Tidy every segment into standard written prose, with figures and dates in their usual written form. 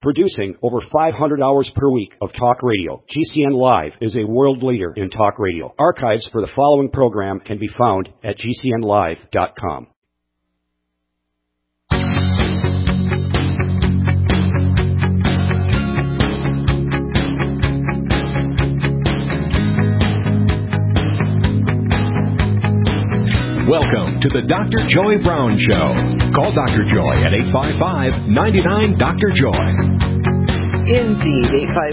Producing over 500 hours per week of talk radio, GCN Live is a world leader in talk radio. Archives for the following program can be found at GCNlive.com. Welcome to the Dr. Joy Brown Show. Call Dr. Joy at 855-99-DR-JOY. Indeed,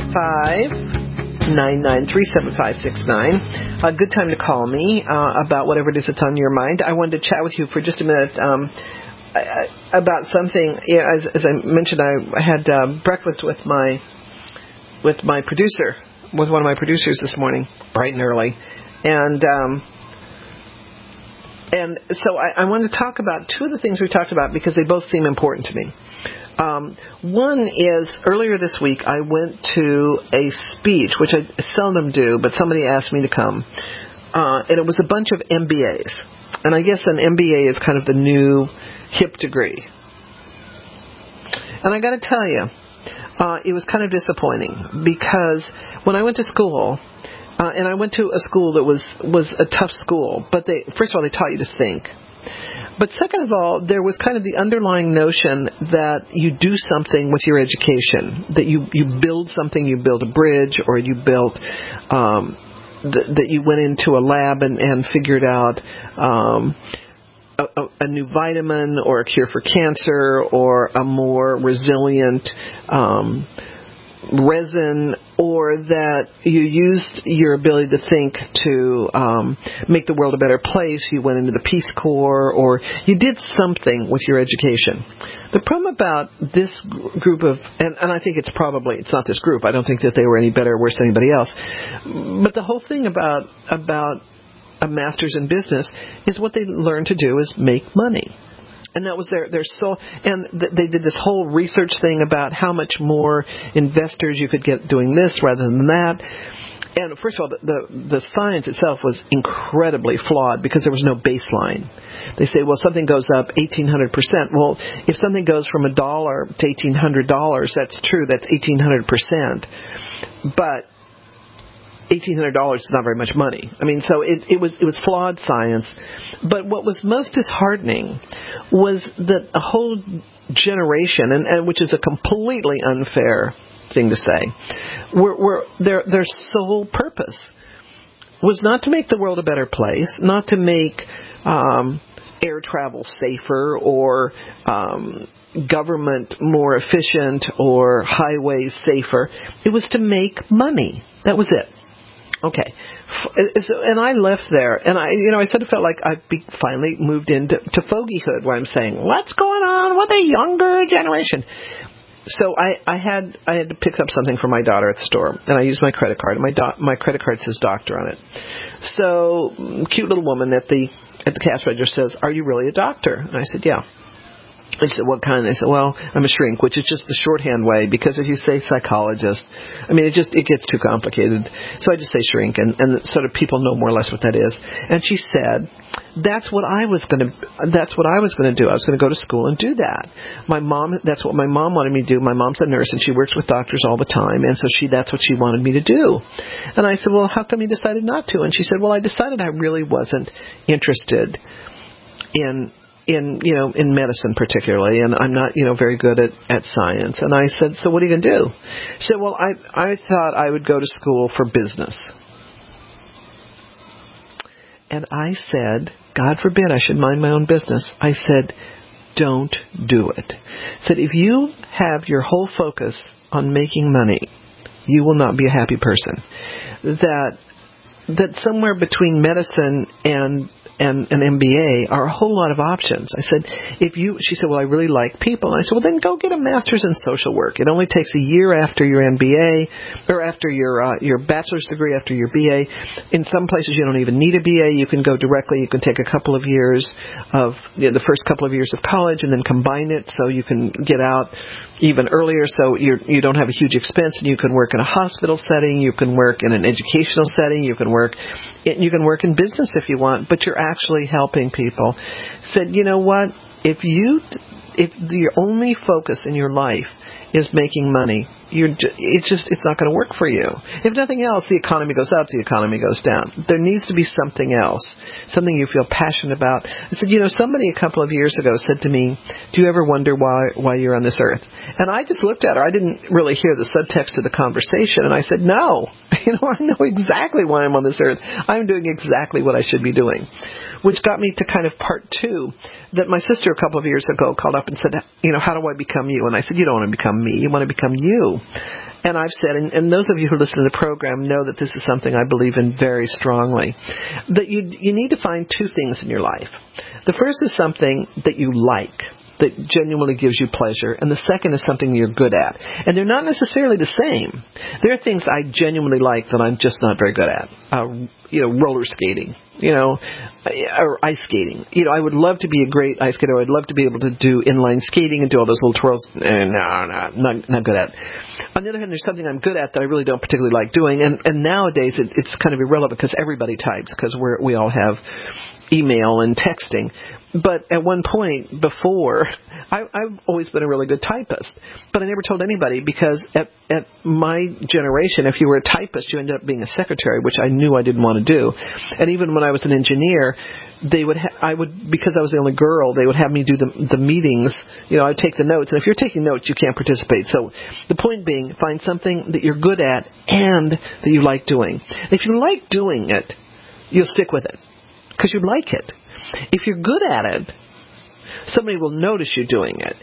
855-993-7569. A good time to call me about whatever it is that's on your mind. I wanted to chat with you for just a minute about something. As I mentioned, I had breakfast with my producer, with one of my producers this morning, bright and early, And so I wanted to talk about two of the things we talked about because they both seem important to me. One is, earlier this week, I went to a speech, which I seldom do, but somebody asked me to come. And it was a bunch of MBAs. And I guess an MBA is kind of the new hip degree. And I got to tell you, it was kind of disappointing because when I went to school, and I went to a school that was a tough school, but first of all, they taught you to think. But second of all, there was kind of the underlying notion that you do something with your education, that you build something, you build a bridge, or you built, that you went into a lab and figured out a new vitamin or a cure for cancer or a more resilient resin, or that you used your ability to think to make the world a better place. You went into the Peace Corps, or you did something with your education. The problem about this group of, and I think it's not this group. I don't think that they were any better or worse than anybody else. But the whole thing about a master's in business is what they learn to do is make money. And that was their soul. And they did this whole research thing about how much more investors you could get doing this rather than that. And first of all, the science itself was incredibly flawed because there was no baseline. They say, well, something goes up 1,800%. Well, if something goes from $1 to $1,800, that's true. That's 1,800%. But $1,800 is not very much money. I mean, so it was flawed science. But what was most disheartening was that a whole generation, and which is a completely unfair thing to say, their sole purpose was not to make the world a better place, not to make air travel safer or government more efficient or highways safer. It was to make money. That was it. Okay, and I left there, and I sort of felt like I finally moved into fogeyhood, where I'm saying, what's going on with the younger generation? So I had to pick up something for my daughter at the store, and I used my credit card. My credit card says doctor on it. So cute little woman at the cash register says, "Are you really a doctor?" And I said, "Yeah." I said, "What kind?" I said, "Well, I'm a shrink," which is just the shorthand way, because if you say psychologist, I mean, it gets too complicated. So I just say shrink, and sort of people know more or less what that is. And she said, that's what I was going to do. I was going to go to school and do that. That's what my mom wanted me to do. My mom's a nurse, and she works with doctors all the time, and so that's what she wanted me to do. And I said, well, how come you decided not to? And she said, well, I decided I really wasn't interested in medicine particularly, and I'm not, very good at science. And I said, so what are you going to do? She said, well, I thought I would go to school for business. And I said, God forbid I should mind my own business. I said, don't do it. I said, if you have your whole focus on making money, you will not be a happy person. That somewhere between medicine and an MBA are a whole lot of options. I said, she said, well, I really like people. And I said, well, then go get a master's in social work. It only takes a year after your MBA, or after your bachelor's degree, after your BA. In some places, you don't even need a BA. You can go directly. You can take a couple of years of, the first couple of years of college, and then combine it so you can get out even earlier, so you don't have a huge expense, and you can work in a hospital setting, you can work in an educational setting, you can work in business if you want, but you're actually helping people. Said, you know what? If your only focus in your life is making money, it's not going to work for you. If nothing else, the economy goes up, the economy goes down. There needs to be something else, something you feel passionate about. I said, somebody a couple of years ago said to me, do you ever wonder why you're on this earth? And I just looked at her. I didn't really hear the subtext of the conversation, and I said, no. I know exactly why I'm on this earth. I'm doing exactly what I should be doing. Which got me to kind of part two, that my sister a couple of years ago called up and said, how do I become you? And I said, you don't want to become me. You want to become you. And I've said, and those of you who listen to the program know that this is something I believe in very strongly, that you need to find two things in your life. The first is something that you like, that genuinely gives you pleasure, and the second is something you're good at. And they're not necessarily the same. There are things I genuinely like that I'm just not very good at. Roller skating, or ice skating. I would love to be a great ice skater. I'd love to be able to do inline skating and do all those little twirls. No, not good at. On the other hand, there's something I'm good at that I really don't particularly like doing. And nowadays it's kind of irrelevant because everybody types, because we all have email and texting. But at one point before, I've always been a really good typist, but I never told anybody, because at my generation, if you were a typist, you ended up being a secretary, which I knew I didn't want to do. And even when I was an engineer, because I was the only girl, they would have me do the meetings. I'd take the notes, and if you're taking notes, you can't participate. So the point being, find something that you're good at and that you like doing. If you like doing it, you'll stick with it because you like it. If you're good at it, somebody will notice you doing it,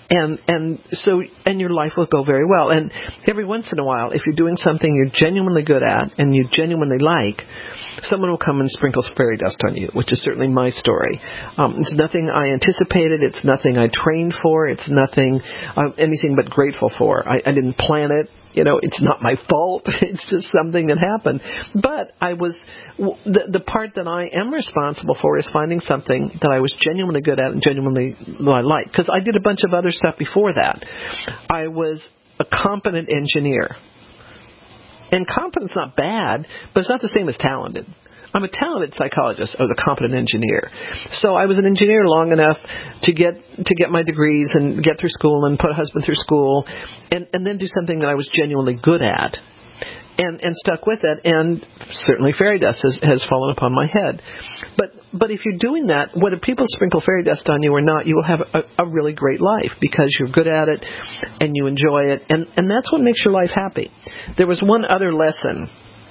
and your life will go very well. And every once in a while, if you're doing something you're genuinely good at and you genuinely like, someone will come and sprinkle fairy dust on you, which is certainly my story. It's nothing I anticipated. It's nothing I trained for. It's nothing anything but grateful for. I didn't plan it. It's not my fault. It's just something that happened. But the part that I am responsible for is finding something that I was genuinely good at and genuinely like. Because I did a bunch of other stuff before that. I was a competent engineer. And competent's not bad, but it's not the same as talented. I'm a talented psychologist. I was a competent engineer. So I was an engineer long enough to get my degrees and get through school and put a husband through school and then do something that I was genuinely good at and stuck with it. And certainly fairy dust has fallen upon my head. But if you're doing that, whether people sprinkle fairy dust on you or not, you will have a really great life because you're good at it and you enjoy it. And that's what makes your life happy. There was one other lesson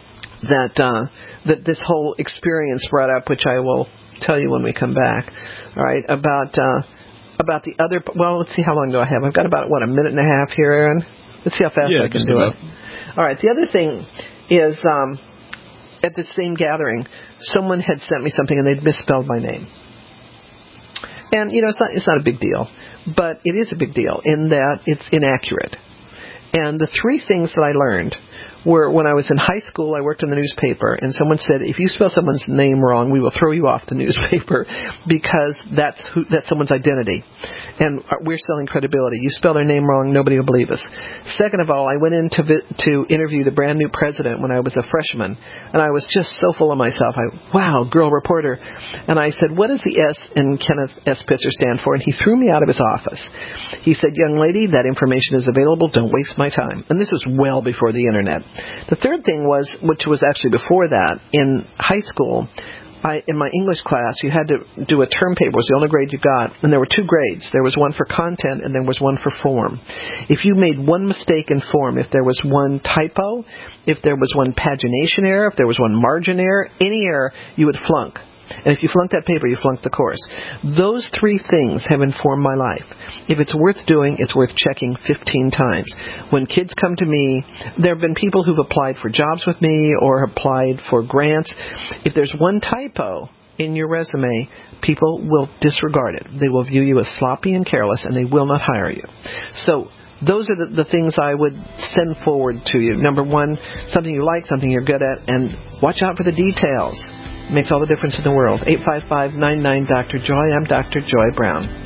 that this whole experience brought up, which I will tell you when we come back. All right, about the other. Well, let's see, how long do I have? I've got about a minute and a half here, Aaron. Let's see how fast I can do it. All right. The other thing is, at the same gathering, someone had sent me something and they'd misspelled my name. And it's not a big deal, but it is a big deal in that it's inaccurate. And the three things that I learned were, when I was in high school, I worked in the newspaper, and someone said, if you spell someone's name wrong, we will throw you off the newspaper because that's someone's identity. And we're selling credibility. You spell their name wrong, nobody will believe us. Second of all, I went in to interview the brand new president when I was a freshman, and I was just so full of myself. Wow, girl reporter. And I said, what does the S in Kenneth S. Pitzer stand for? And he threw me out of his office. He said, young lady, that information is available. Don't waste my time. And this was well before the internet. The third thing was, which was actually before that, in high school, in my English class, you had to do a term paper. It was the only grade you got. And there were two grades. There was one for content and there was one for form. If you made one mistake in form, if there was one typo, if there was one pagination error, if there was one margin error, any error, you would flunk. And if you flunked that paper, you flunked the course. Those three things have informed my life. If it's worth doing, it's worth checking 15 times. When kids come to me, there have been people who've applied for jobs with me or applied for grants. If there's one typo in your resume, people will disregard it. They will view you as sloppy and careless, and they will not hire you. So those are the things I would send forward to you. Number one, something you like, something you're good at, and watch out for the details. Makes all the difference in the world. 855-99-Dr. Joy. I'm Dr. Joy Brown.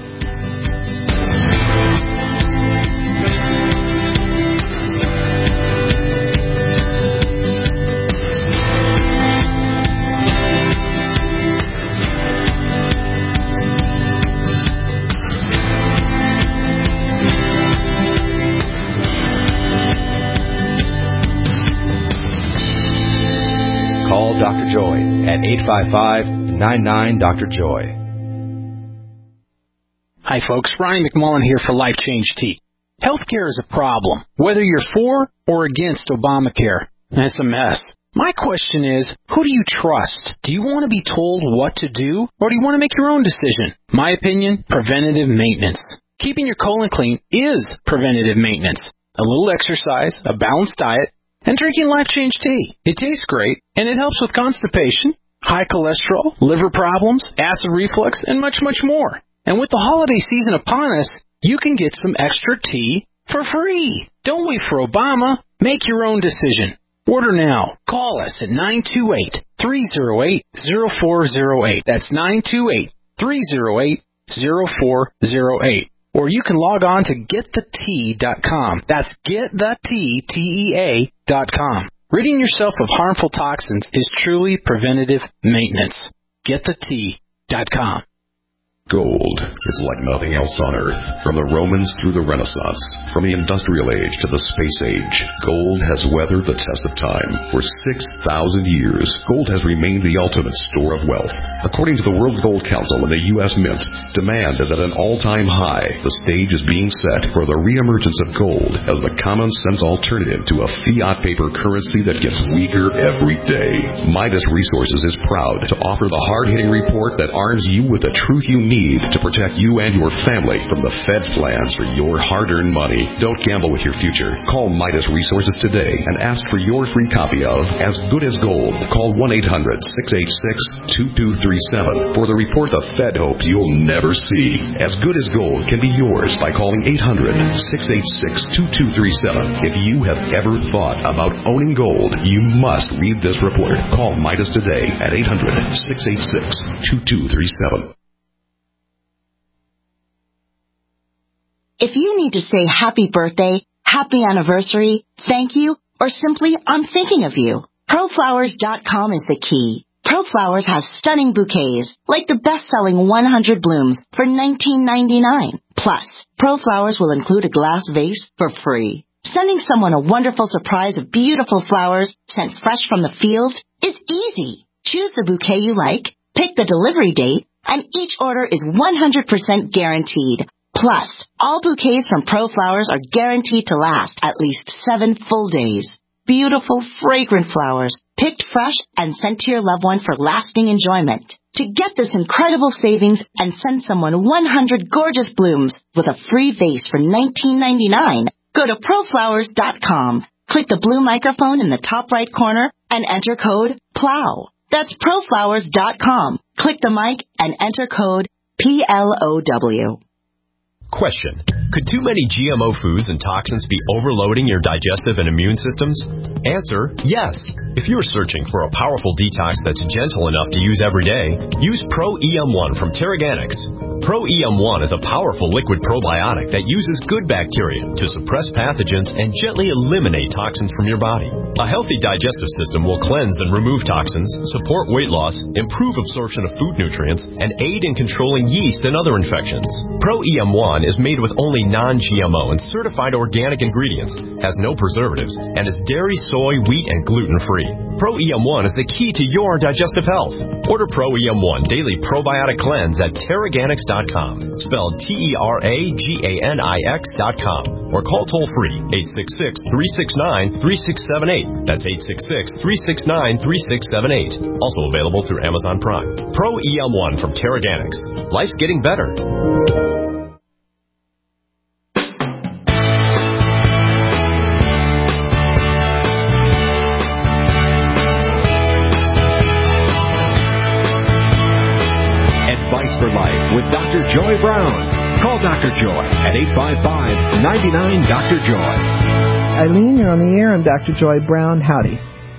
Dr. Joy at 855-99-DR-JOY. Hi, folks. Ryan McMullen here for Life Change Tea. Healthcare is a problem, whether you're for or against Obamacare. It's a mess. My question is, who do you trust? Do you want to be told what to do, or do you want to make your own decision? My opinion, preventative maintenance. Keeping your colon clean is preventative maintenance. A little exercise, a balanced diet, and drinking Life Change Tea. It tastes great, and it helps with constipation, high cholesterol, liver problems, acid reflux, and much, much more. And with the holiday season upon us, you can get some extra tea for free. Don't wait for Obama. Make your own decision. Order now. Call us at 928-308-0408. That's 928-308-0408. Or you can log on to getthetea.com. That's getthetea.com. Ridding yourself of harmful toxins is truly preventative maintenance. Getthetea.com. Gold is like nothing else on Earth. From the Romans through the Renaissance, from the Industrial Age to the Space Age, gold has weathered the test of time. For 6,000 years, gold has remained the ultimate store of wealth. According to the World Gold Council and the U.S. Mint, demand is at an all-time high. The stage is being set for the reemergence of gold as the common-sense alternative to a fiat paper currency that gets weaker every day. Midas Resources is proud to offer the hard-hitting report that arms you with the truth you need to protect you and your family from the Fed's plans for your hard-earned money. Don't gamble with your future. Call Midas Resources today and ask for your free copy of As Good as Gold. Call 1-800-686-2237 for the report the Fed hopes you'll never see. As Good as Gold can be yours by calling 800-686-2237. If you have ever thought about owning gold, you must read this report. Call Midas today at 800-686-2237. If you need to say happy birthday, happy anniversary, thank you, or simply I'm thinking of you, ProFlowers.com is the key. ProFlowers has stunning bouquets, like the best-selling 100 blooms for $19.99. Plus, ProFlowers will include a glass vase for free. Sending someone a wonderful surprise of beautiful flowers sent fresh from the field is easy. Choose the bouquet you like, pick the delivery date, and each order is 100% guaranteed. Plus, all bouquets from ProFlowers are guaranteed to last at least 7 full days. Beautiful, fragrant flowers, picked fresh and sent to your loved one for lasting enjoyment. To get this incredible savings and send someone 100 gorgeous blooms with a free vase for $19.99, go to ProFlowers.com. Click the blue microphone in the top right corner and enter code PLOW. That's ProFlowers.com. Click the mic and enter code PLOW. Question: could too many GMO foods and toxins be overloading your digestive and immune systems? Answer: yes. If you're searching for a powerful detox that's gentle enough to use every day, use Pro-EM1 from Teraganix. Pro-EM1 is a powerful liquid probiotic that uses good bacteria to suppress pathogens and gently eliminate toxins from your body. A healthy digestive system will cleanse and remove toxins, support weight loss, improve absorption of food nutrients, and aid in controlling yeast and other infections. Pro-EM1 is made with only non-GMO and certified organic ingredients, has no preservatives, and is dairy, soy, wheat, and gluten-free. Pro-EM1 is the key to your digestive health. Order Pro-EM1 Daily Probiotic Cleanse at Teraganix.com, spelled Teraganix.com, or call toll-free 866-369-3678. That's 866-369-3678. Also available through Amazon Prime. Pro-EM1 from Teraganix. Life's getting better. For Life with Dr. Joy Brown. Call Dr. Joy at 855-99-DR-JOY. Eileen, you're on the air. I'm Dr. Joy Brown. Howdy.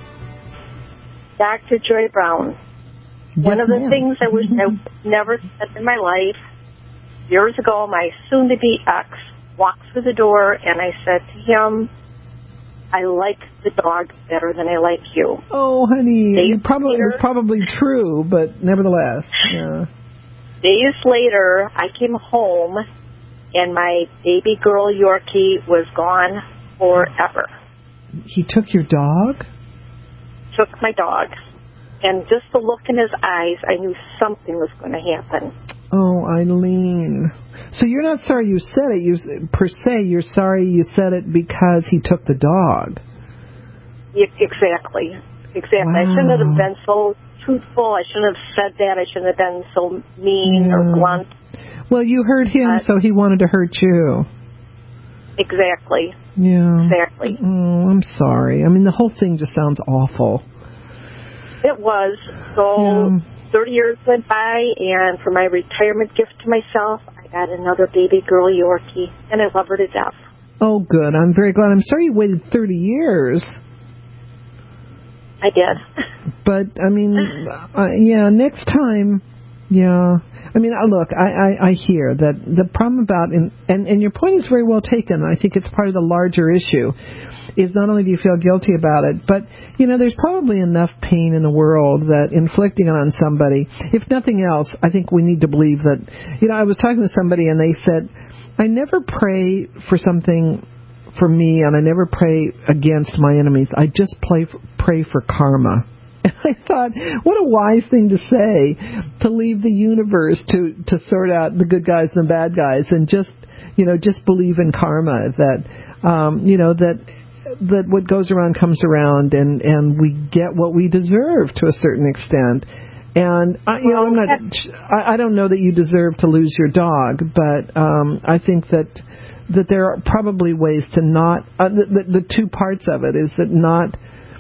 Dr. Joy Brown. Yes, One of the ma'am. things I was never said in my life, years ago, my soon-to-be ex walked through the door, and I said to him, I like the dog better than I like you. Oh, honey, Days it was probably true, but nevertheless, yeah. Days later, I came home, and my baby girl Yorkie was gone forever. He took your dog? Took my dog. And just the look in his eyes, I knew something was going to happen. Oh, Eileen. So you're not sorry you said it, per se. You're sorry you said it because he took the dog. Exactly. Wow. I shouldn't have been so truthful. I shouldn't have said that. I shouldn't have been so mean or blunt. Well, you hurt him, so he wanted to hurt you. Exactly. Yeah. Exactly. Oh, I'm sorry. I mean, the whole thing just sounds awful. It was. So 30 years went by, and for my retirement gift to myself, I got another baby girl Yorkie, and I love her to death. Oh, good. I'm very glad. I'm sorry you waited 30 years. I did. But, I mean, next time, I mean, look, I hear that the problem about, and your point is very well taken. I think it's part of the larger issue, is not only do you feel guilty about it, but, there's probably enough pain in the world that inflicting it on somebody, if nothing else, I think we need to believe that, I was talking to somebody and they said, I never pray for something for me and I never pray against my enemies. I just pray for karma. And I thought, what a wise thing to say, to leave the universe to sort out the good guys and the bad guys, and just believe in karma, that that what goes around comes around, and we get what we deserve to a certain extent. And I don't know that you deserve to lose your dog, but I think that there are probably ways to not. The two parts of it is that not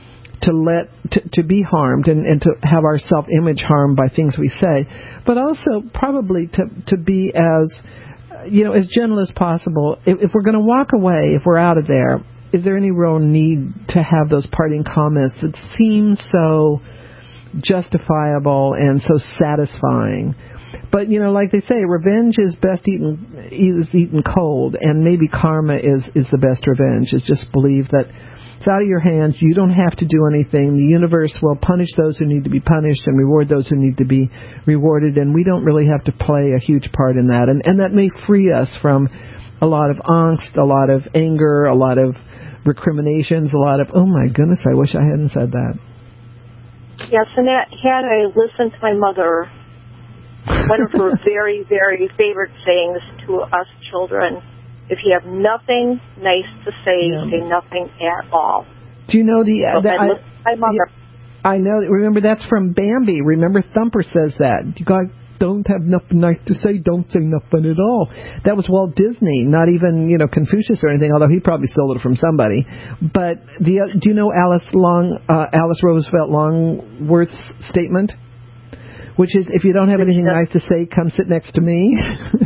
to be harmed and to have our self-image harmed by things we say, but also probably to be as gentle as possible. If we're going to walk away, if we're out of there, is there any real need to have those parting comments that seem so justifiable and so satisfying? But, like they say, revenge is best eaten cold, and maybe karma is the best revenge, is just believe that it's out of your hands. You don't have to do anything. The universe will punish those who need to be punished and reward those who need to be rewarded, and we don't really have to play a huge part in that. And that may free us from a lot of angst, a lot of anger, a lot of recriminations, a lot of, oh my goodness, I wish I hadn't said that. Yes, and that had I listened to my mother, one of her very, very favorite sayings to us children, if you have nothing nice to say, say nothing at all. Do you know my mother. I know. Remember, that's from Bambi. Remember, Thumper says that. You guys don't have nothing nice to say, don't say nothing at all. That was Walt Disney, not even, Confucius or anything, although he probably stole it from somebody. But do you know Alice Roosevelt Longworth's statement? Which is, if you don't have anything nice to say, come sit next to me.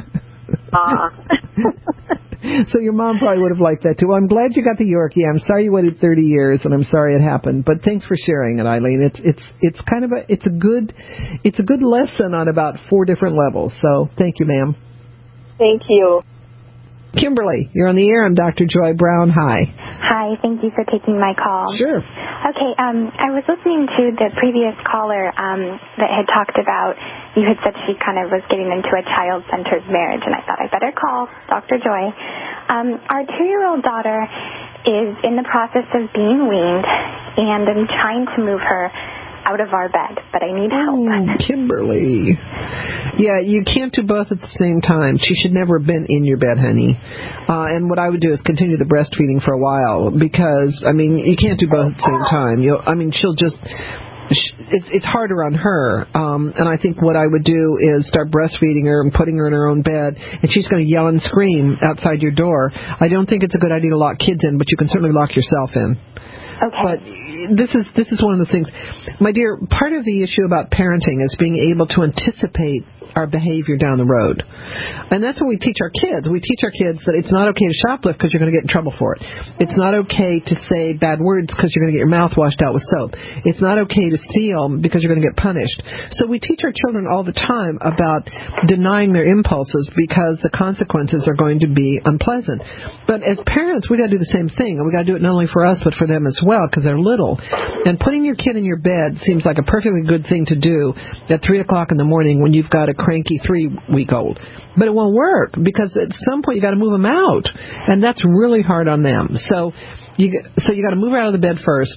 So your mom probably would have liked that too. Well, I'm glad you got the Yorkie. I'm sorry you waited 30 years, and I'm sorry it happened. But thanks for sharing it, Eileen. It's kind of a good lesson on about 4 different levels. So thank you, ma'am. Thank you. Kimberly, you're on the air. I'm Dr. Joy Brown. Hi. Hi. Thank you for taking my call. Sure. Okay. I was listening to the previous caller that had talked about, you had said she kind of was getting into a child-centered marriage, and I thought I better call Dr. Joy. Our 2-year-old daughter is in the process of being weaned, and I'm trying to move her out of our bed, but I need help. Oh, Kimberly. Yeah, you can't do both at the same time. She should never have been in your bed, honey. And what I would do is continue the breastfeeding for a while, because, you can't do both at the same time. She'll just... It's harder on her, and I think what I would do is start breastfeeding her and putting her in her own bed, and she's going to yell and scream outside your door. I don't think it's a good idea to lock kids in, but you can certainly lock yourself in. Okay. But this is one of the things, my dear, part of the issue about parenting is being able to anticipate our behavior down the road. And that's what we teach our kids. We teach our kids that it's not okay to shoplift because you're going to get in trouble for it. It's not okay to say bad words because you're going to get your mouth washed out with soap. It's not okay to steal because you're going to get punished. So we teach our children all the time about denying their impulses because the consequences are going to be unpleasant. But as parents, we got to do the same thing. And we got to do it not only for us, but for them as well, because they're little. And putting your kid in your bed seems like a perfectly good thing to do at 3 o'clock in the morning when you've got a cranky 3-week-old. But it won't work, because at some point you got to move them out, and that's really hard on them. So you got to move her out of the bed first,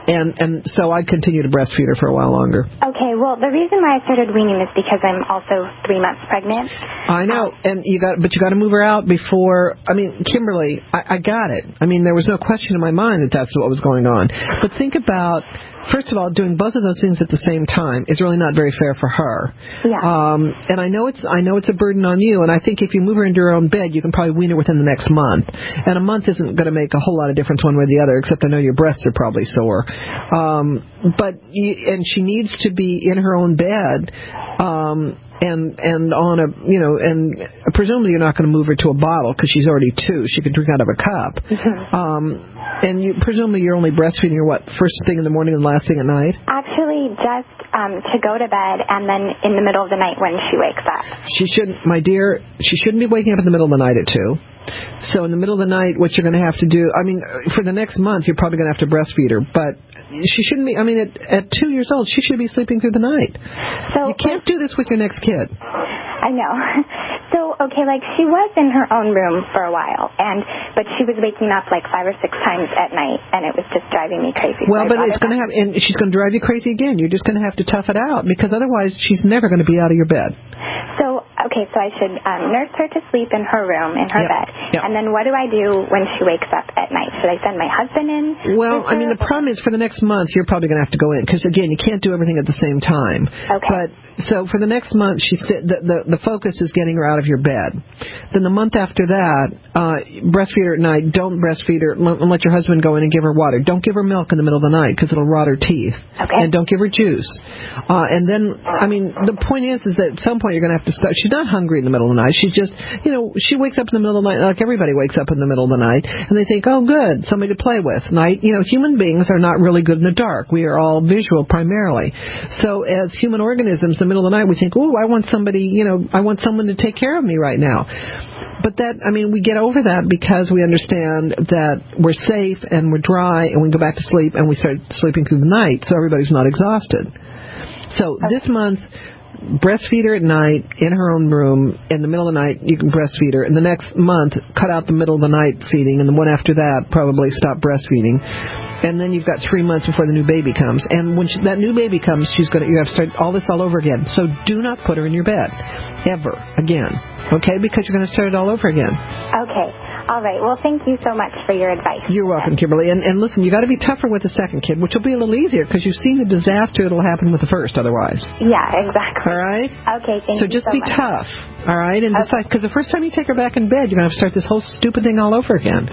And so I'd continue to breastfeed her for a while longer. Okay, well, the reason why I started weaning is because I'm also 3 months pregnant. I know, and you got to move her out before. I mean, Kimberly, I got it. I mean, there was no question in my mind that that's what was going on. But think about, first of all, doing both of those things at the same time is really not very fair for her. Yeah. And I know it's a burden on you. And I think if you move her into her own bed, you can probably wean her within the next month. And a month isn't going to make a whole lot of difference one way or the other, except I know your breasts are probably sore. And she needs to be in her own bed. And on a, and presumably you're not going to move her to a bottle because she's already 2. She can drink out of a cup. Mm-hmm. And presumably you're only breastfeeding her, first thing in the morning and last thing at night? Actually, just to go to bed and then in the middle of the night when she wakes up. She shouldn't, my dear, she shouldn't be waking up in the middle of the night at 2. So in the middle of the night, what you're going to have to do, I mean, for the next month, you're probably going to have to breastfeed her, but she shouldn't be, I mean, at 2 years old, she should be sleeping through the night. So you can't do this with your next kid. I know. So, okay, she was in her own room for a while, but she was waking up 5 or 6 times at night, and it was just driving me crazy. Well, but it's going to and she's going to drive you crazy again. You're just going to have to tough it out, because otherwise she's never going to be out of your bed. So I should nurse her to sleep in her room, in her bed. Yep. And then what do I do when she wakes up at night? Should I send my husband in? Well, I mean, the problem is for the next month, you're probably going to have to go in, because, again, you can't do everything at the same time. Okay. But so for the next month, the focus is getting her out of your bed. Then the month after that, breastfeed her at night. Don't breastfeed her. Let your husband go in and give her water. Don't give her milk in the middle of the night, because it'll rot her teeth. Okay. And don't give her juice. And then, I mean, the point is that at some point you're going to have to start. She's not hungry in the middle of the night. She's just, she wakes up in the middle of the night, like everybody wakes up in the middle of the night, and they think, oh, good, somebody to play with. Human beings are not really good in the dark. We are all visual primarily. So as human organisms, in the middle of the night, we think, oh, I want somebody, I want someone to take care of me right now. But we get over that because we understand that we're safe and we're dry and we go back to sleep and we start sleeping through the night, so everybody's not exhausted. So this month, breastfeed her at night in her own room. In the middle of the night, you can breastfeed her. And the next month, cut out the middle of the night feeding. And the one after that, probably stop breastfeeding. And then you've got 3 months before the new baby comes. And when that new baby comes, you have to start all this all over again. So do not put her in your bed. Ever. Again. Okay? Because you're going to start it all over again. Okay. All right. Well, thank you so much for your advice. You're welcome, Kimberly. And listen, you got to be tougher with the second kid, which will be a little easier because you've seen the disaster that'll happen with the first otherwise. Yeah, exactly. All right? Okay, thank you so much. So just be tough. All right? And decide, because the first time you take her back in bed, you're going to have to start this whole stupid thing all over again.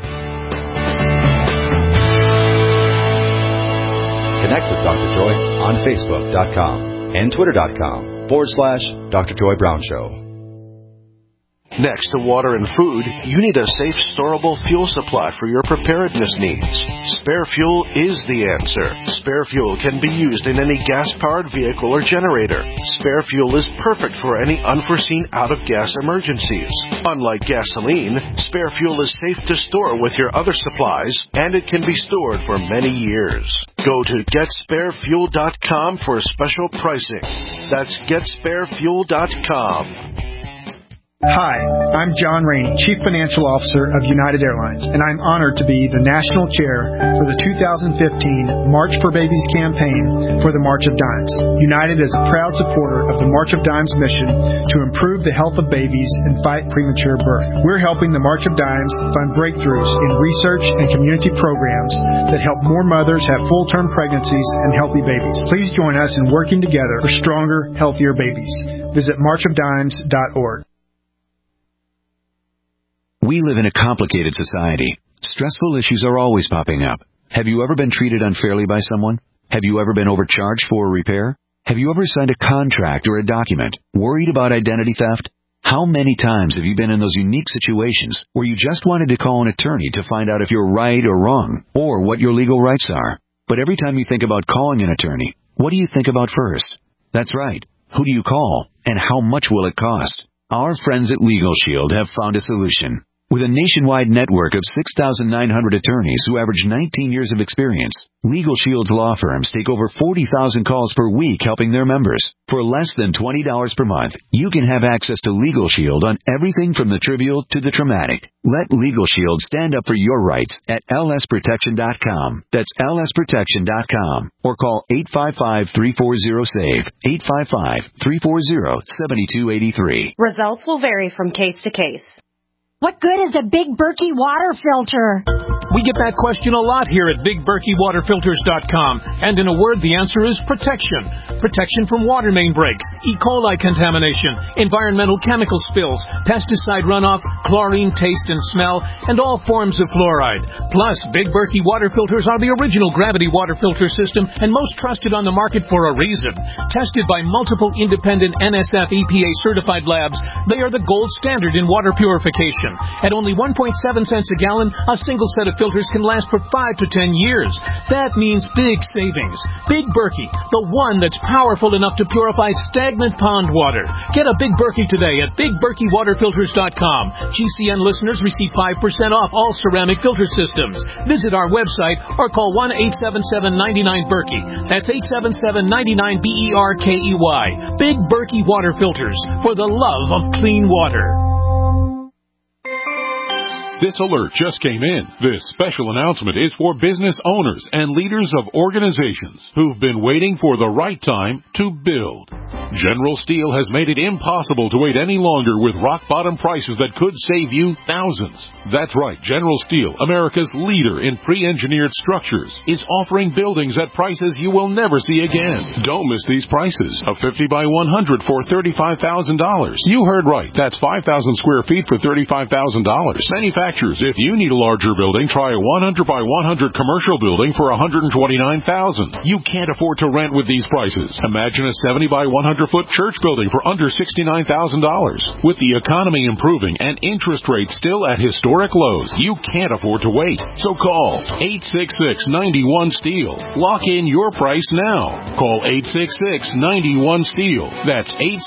Connect with Dr. Joy on Facebook.com and Twitter.com/Dr. Joy Brown Show. Next to water and food, you need a safe, storable fuel supply for your preparedness needs. Spare Fuel is the answer. Spare Fuel can be used in any gas-powered vehicle or generator. Spare Fuel is perfect for any unforeseen out-of-gas emergencies. Unlike gasoline, Spare Fuel is safe to store with your other supplies, and it can be stored for many years. Go to GetSpareFuel.com for special pricing. That's GetSpareFuel.com. Hi, I'm John Rainey, Chief Financial Officer of United Airlines, and I'm honored to be the National Chair for the 2015 March for Babies campaign for the March of Dimes. United is a proud supporter of the March of Dimes mission to improve the health of babies and fight premature birth. We're helping the March of Dimes fund breakthroughs in research and community programs that help more mothers have full-term pregnancies and healthy babies. Please join us in working together for stronger, healthier babies. Visit marchofdimes.org. We live in a complicated society. Stressful issues are always popping up. Have you ever been treated unfairly by someone? Have you ever been overcharged for a repair? Have you ever signed a contract or a document? Worried about identity theft? How many times have you been in those unique situations where you just wanted to call an attorney to find out if you're right or wrong, or what your legal rights are? But every time you think about calling an attorney, what do you think about first? That's right. Who do you call, and how much will it cost? Our friends at Legal Shield have found a solution. With a nationwide network of 6,900 attorneys who average 19 years of experience, Legal Shield's law firms take over 40,000 calls per week helping their members. For less than $20 per month, you can have access to Legal Shield on everything from the trivial to the traumatic. Let Legal Shield stand up for your rights at lsprotection.com. That's lsprotection.com. Or call 855-340-SAVE, 855-340-7283. Results will vary from case to case. What good is a Big Berkey water filter? We get that question a lot here at BigBerkeyWaterFilters.com. And in a word, the answer is protection. Protection from water main break, E. coli contamination, environmental chemical spills, pesticide runoff, chlorine taste and smell, and all forms of fluoride. Plus, Big Berkey water filters are the original gravity water filter system and most trusted on the market for a reason. Tested by multiple independent NSF EPA certified labs, they are the gold standard in water purification. At only 1.7 cents a gallon, a single set of filters can last for 5 to 10 years. That means big savings. Big Berkey, the one that's powerful enough to purify stagnant pond water. Get a Big Berkey today at BigBerkeyWaterFilters.com. GCN listeners receive 5% off all ceramic filter systems. Visit our website or call 1-877-99-BERKEY. That's 877-99-BERKEY. Big Berkey Water Filters, for the love of clean water. This alert just came in. This special announcement is for business owners and leaders of organizations who've been waiting for the right time to build. General Steel has made it impossible to wait any longer with rock-bottom prices that could save you thousands. That's right, General Steel, America's leader in pre-engineered structures, is offering buildings at prices you will never see again. Don't miss these prices. A 50 by 100 for $35,000. You heard right. That's 5,000 square feet for $35,000. Manufacturers, if you need a larger building, try a 100 by 100 commercial building for $129,000. You can't afford to rent with these prices. Imagine a 70 by 100-foot church building for under $69,000. With the economy improving and interest rates still at historic lows, you can't afford to wait. So call 866-91-STEEL. Lock in your price now. Call 866-91-STEEL. That's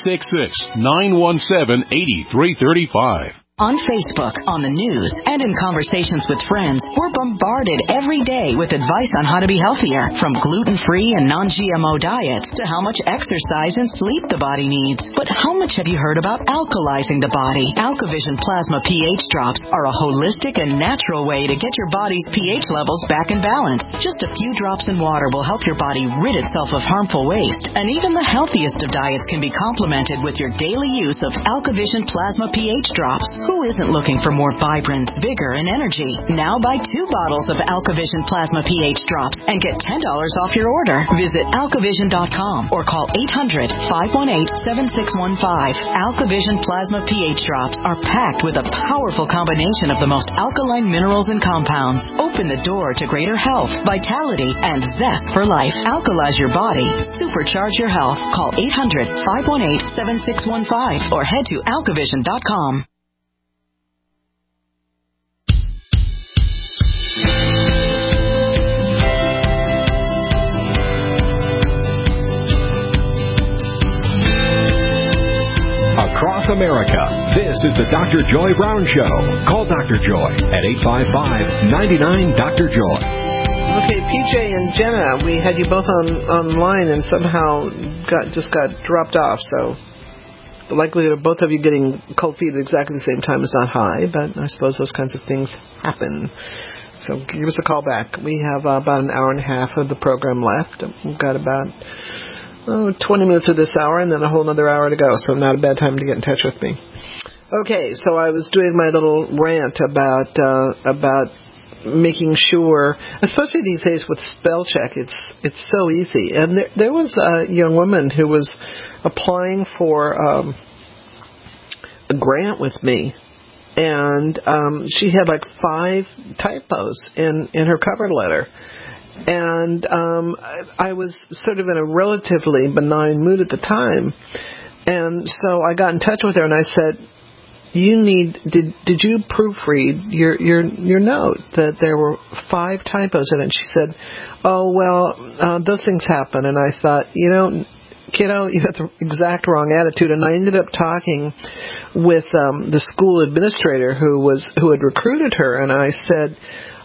866-917-8335. On Facebook, on the news, and in conversations with friends, we're bombarded every day with advice on how to be healthier, from gluten-free and non-GMO diets to how much exercise and sleep the body needs. But how much have you heard about alkalizing the body? AlkaVision Plasma pH drops are a holistic and natural way to get your body's pH levels back in balance. Just a few drops in water will help your body rid itself of harmful waste. And even the healthiest of diets can be complemented with your daily use of AlkaVision Plasma pH drops. Who isn't looking for more vibrance, vigor, and energy? Now buy 2 bottles of AlkaVision Plasma pH drops and get $10 off your order. Visit AlkaVision.com or call 800-518-7615. AlkaVision Plasma pH drops are packed with a powerful combination of the most alkaline minerals and compounds. Open the door to greater health, vitality, and zest for life. Alkalize your body. Supercharge your health. Call 800-518-7615 or head to AlkaVision.com. Across America, this is the Dr. Joy Brown Show. Call Dr. Joy at 855-99-DR-JOY. Okay, PJ and Jenna, we had you both online and somehow got dropped off, so the likelihood of both of you getting cold feet at exactly the same time is not high, but I suppose those kinds of things happen. So give us a call back. We have about an hour and a half of the program left. We've got about 20 minutes of this hour and then a whole other hour to go, so not a bad time to get in touch with me. Okay, so I was doing my little rant about making sure, especially these days with spell check, it's so easy. And there was a young woman who was applying for a grant with me, and she had like 5 typos in her cover letter. And I was sort of in a relatively benign mood at the time, and so I got in touch with her and I said, did you proofread your note that there were 5 typos in it? And she said, oh, well, those things happen. And I thought, kiddo, you have the exact wrong attitude. And I ended up talking with the school administrator who had recruited her, and I said,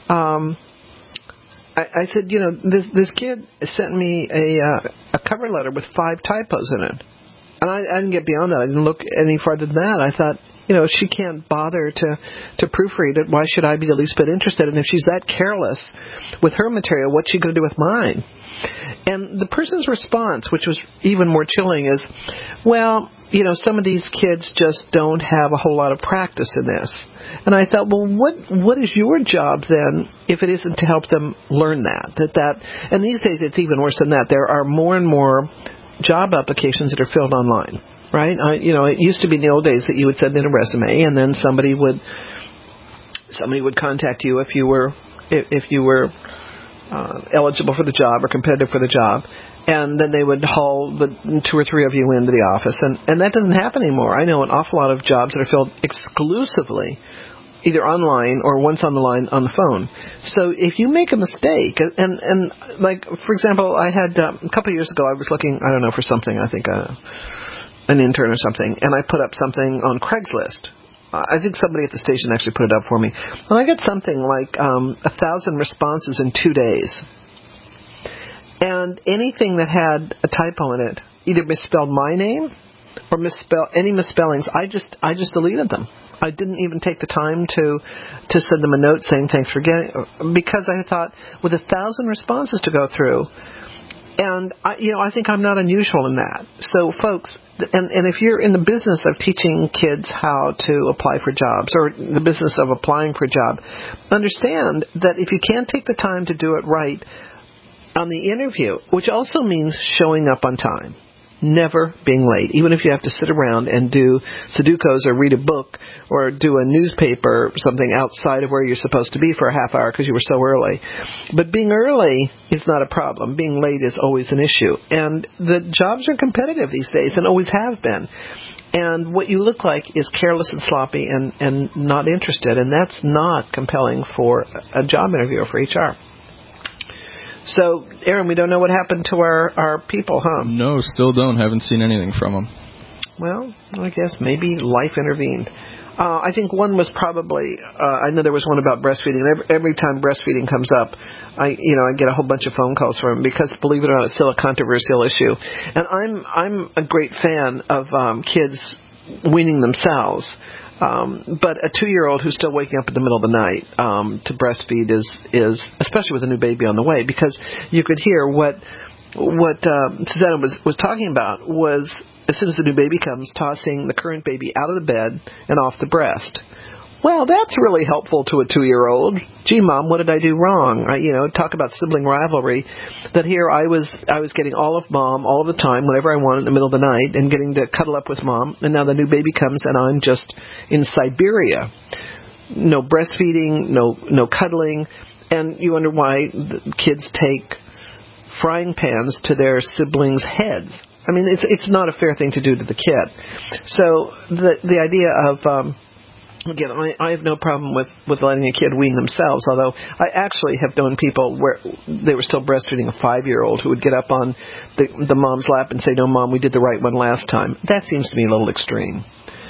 I said, this kid sent me a cover letter with 5 typos in it. And I didn't get beyond that. I didn't look any farther than that. I thought, she can't bother to proofread it. Why should I be the least bit interested? And if she's that careless with her material, what's she going to do with mine? And the person's response, which was even more chilling, is, well, some of these kids just don't have a whole lot of practice in this. And I thought, well, what is your job then if it isn't to help them learn that? And these days it's even worse than that. There are more and more job applications that are filled online. Right? It used to be in the old days that you would send in a resume, and then somebody would contact you if you were eligible for the job or competitive for the job, and then they would haul the 2 or 3 of you into the office, and that doesn't happen anymore. I know an awful lot of jobs that are filled exclusively either online or once on the line on the phone. So if you make a mistake, and like, for example, I had a couple of years ago, I was looking, I don't know, for something, I think an intern or something, and I put up something on Craigslist. I think somebody at the station actually put it up for me. And I got something like 1,000 responses in 2 days. And anything that had a typo in it, either misspelled my name or any misspellings, I just deleted them. I didn't even take the time to send them a note saying thanks for getting, because I thought with 1,000 responses to go through, and I think I'm not unusual in that. So folks, and if you're in the business of teaching kids how to apply for jobs, or the business of applying for a job, understand that if you can't take the time to do it right on the interview, which also means showing up on time, never being late, even if you have to sit around and do Sudokus or read a book or do a newspaper or something outside of where you're supposed to be for a half hour because you were so early. But being early is not a problem. Being late is always an issue. And the jobs are competitive these days and always have been. And what you look like is careless and sloppy and not interested. And that's not compelling for a job interview or for HR. So, Aaron, we don't know what happened to our people, huh? No, still don't. Haven't seen anything from them. Well, I guess maybe life intervened. I think one was probably, I know there was one about breastfeeding. Every time breastfeeding comes up, I get a whole bunch of phone calls from them because, believe it or not, it's still a controversial issue. And I'm a great fan of kids weaning themselves. But a 2-year-old who's still waking up in the middle of the night to breastfeed is especially with a new baby on the way, because you could hear what Susanna was talking about was, as soon as the new baby comes, tossing the current baby out of the bed and off the breast. Well, that's really helpful to a 2-year-old. Gee, Mom, what did I do wrong? Talk about sibling rivalry. That here I was getting all of Mom all of the time, whenever I wanted in the middle of the night, and getting to cuddle up with Mom. And now the new baby comes, and I'm just in Siberia. No breastfeeding, no cuddling, and you wonder why the kids take frying pans to their siblings' heads. I mean, it's not a fair thing to do to the kid. So the idea of again, I have no problem with letting a kid wean themselves, although I actually have known people where they were still breastfeeding a 5-year-old who would get up on the mom's lap and say, no, Mom, we did the right one last time. That seems to me a little extreme.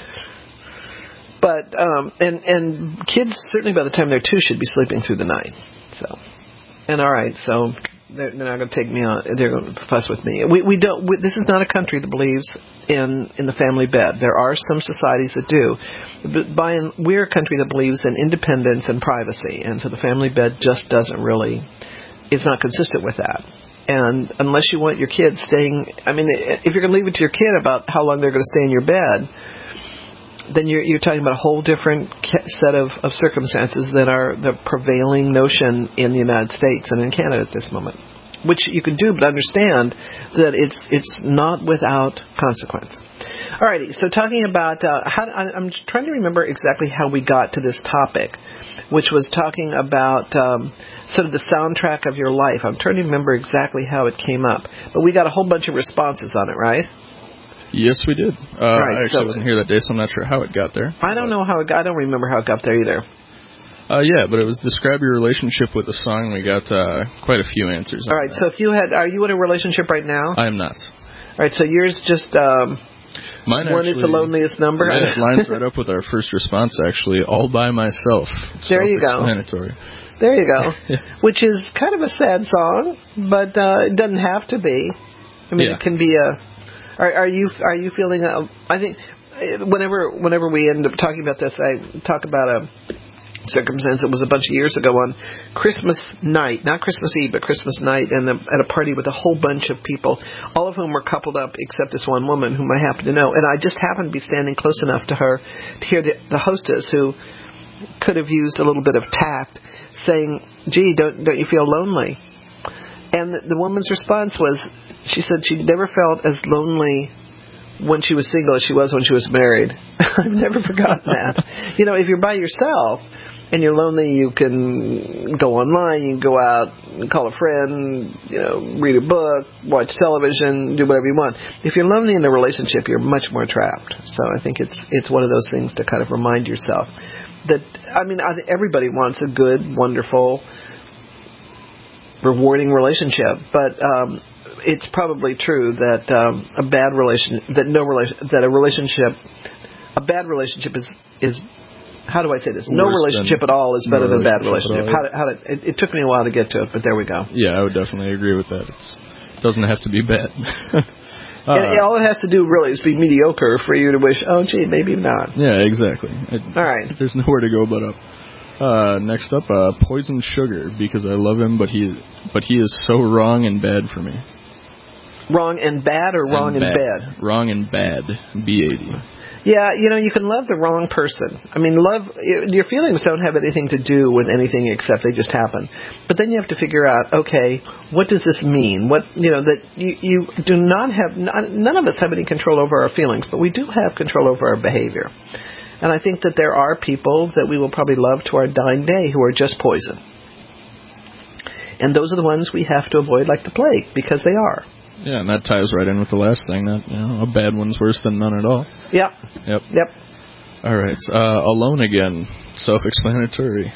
But, and kids, certainly by the time they're 2, should be sleeping through the night. So, and all right, so they're not going to take me on. They're going to fuss with me. We don't. This is not a country that believes in the family bed. There are some societies that do, but we're a country that believes in independence and privacy, and so the family bed just doesn't really. It's not consistent with that. And unless you want your kids staying, I mean, if you're going to leave it to your kid about how long they're going to stay in your bed, then you're talking about a whole different set of circumstances that are the prevailing notion in the United States and in Canada at this moment, which you can do, but understand that it's not without consequence. Alrighty, so talking about I'm trying to remember exactly how we got to this topic, which was talking about sort of the soundtrack of your life. I'm trying to remember exactly how it came up, but we got a whole bunch of responses on it, right? Yes, we did. Right, I actually wasn't here that day, so I'm not sure how it got there. I don't know how it got. I don't remember how it got there either. Yeah, but it was describe your relationship with a song. We got quite a few answers. All right, so if you are you in a relationship right now? I am not. All right, so yours just Mine one is the loneliest number. It lines right up with our first response, actually. All by myself. There you go. Self-explanatory. There you go. Which is kind of a sad song, but it doesn't have to be. I mean, it can be a. Are you feeling? I think whenever we end up talking about this, I talk about a circumstance that was a bunch of years ago on Christmas night, not Christmas Eve, but Christmas night, and at a party with a whole bunch of people, all of whom were coupled up except this one woman whom I happen to know, and I just happened to be standing close enough to her to hear the hostess, who could have used a little bit of tact, saying, "Gee, don't you feel lonely?" And the woman's response was, she said she never felt as lonely when she was single as she was when she was married. I've never forgotten that. If you're by yourself and you're lonely, you can go online, you can go out and call a friend, read a book, watch television, do whatever you want. If you're lonely in a relationship, you're much more trapped. So I think it's one of those things to kind of remind yourself that, everybody wants a good, wonderful, rewarding relationship, but it's probably true that a bad relationship is how do I say this? No relationship at all is better than a bad relationship. It took me a while to get to it, but there we go. Yeah, I would definitely agree with that. It doesn't have to be bad. And all it has to do really is be mediocre for you to wish, oh, gee, maybe not. Yeah, exactly. All right. There's nowhere to go but up. Next up, Poison Sugar, because I love him, but he is so wrong and bad for me. Wrong and bad, or wrong and bad? Wrong and bad. B80. Yeah, you can love the wrong person. I mean, your feelings don't have anything to do with anything except they just happen. But then you have to figure out, okay, what does this mean? That you do not have, none of us have any control over our feelings, but we do have control over our behavior. And I think that there are people that we will probably love to our dying day who are just poison. And those are the ones we have to avoid like the plague, because they are. Yeah, and that ties right in with the last thing, that a bad one's worse than none at all. Yep. All right, Alone Again, self-explanatory.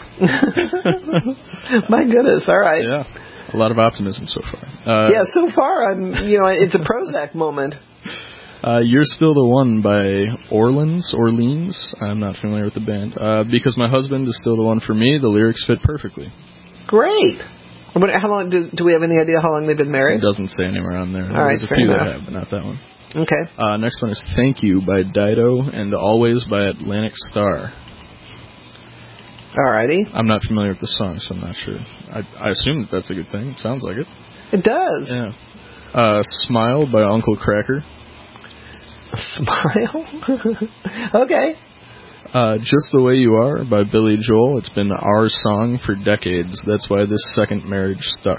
My goodness, all right. Yeah, a lot of optimism so far. So far, it's a Prozac moment. You're Still the One by Orleans. I'm not familiar with the band. Because My Husband Is Still the One for Me, the lyrics fit perfectly. Great. How long do we have any idea how long they've been married? It doesn't say anywhere on there. All right, there's a few that have, but not that one. Okay. Next one is Thank You by Dido and Always by Atlantic Star. All righty. I'm not familiar with the song, so I'm not sure. I assume that's a good thing. It sounds like it. It does. Yeah. Smile by Uncle Kracker. Smile? Okay. Just the Way You Are by Billy Joel. It's been our song for decades. That's why this second marriage stuck.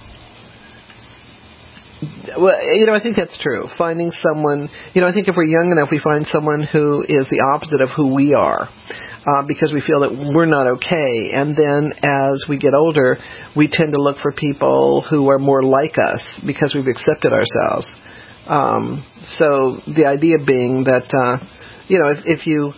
Well, I think that's true. Finding someone, I think if we're young enough, we find someone who is the opposite of who we are, because we feel that we're not okay. And then as we get older, we tend to look for people who are more like us because we've accepted ourselves. So the idea being that, if you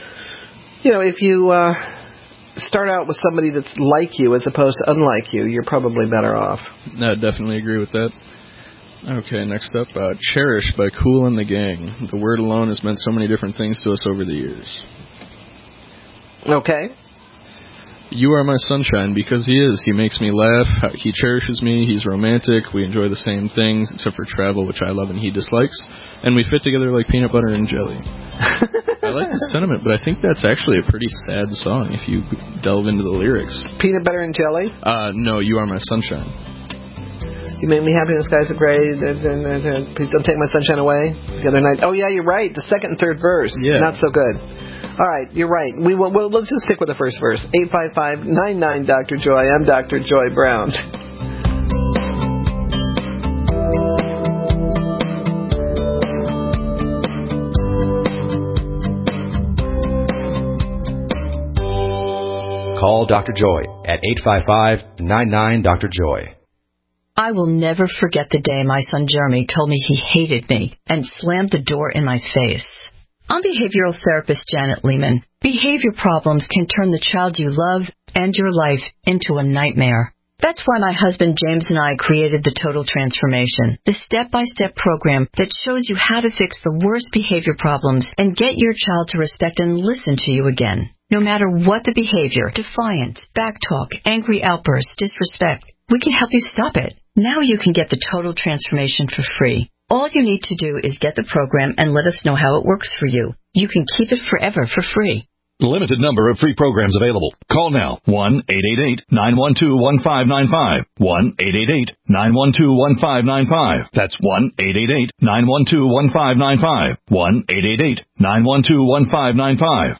start out with somebody that's like you as opposed to unlike you, you're probably better off. No, I definitely agree with that. Okay, next up, Cherish by Kool and the Gang. The word alone has meant so many different things to us over the years. Okay. You Are My Sunshine, because he is. He makes me laugh. He cherishes me. He's romantic. We enjoy the same things, except for travel, which I love and he dislikes. And we fit together like peanut butter and jelly. I like the sentiment, but I think that's actually a pretty sad song if you delve into the lyrics. Peanut butter and jelly? No, You Are My Sunshine. You make me happy in the skies of gray. Please don't take my sunshine away. The other night. Oh, yeah, you're right. The second and third verse. Yeah. Not so good. All right, you're right. Let's just stick with the first verse. 855-99 Dr. Joy. I'm Dr. Joy Brown. Call Dr. Joy at 855-99-DR-JOY. I will never forget the day my son Jeremy told me he hated me and slammed the door in my face. I'm behavioral therapist Janet Lehman. Behavior problems can turn the child you love and your life into a nightmare. That's why my husband James and I created the Total Transformation, the step-by-step program that shows you how to fix the worst behavior problems and get your child to respect and listen to you again. No matter what the behavior, defiance, backtalk, angry outbursts, disrespect, we can help you stop it. Now you can get the Total Transformation for free. All you need to do is get the program and let us know how it works for you. You can keep it forever for free. Limited number of free programs available. Call now. 1-888-912-1595. 1-888-912-1595. That's 1-888-912-1595. 1-888-912-1595.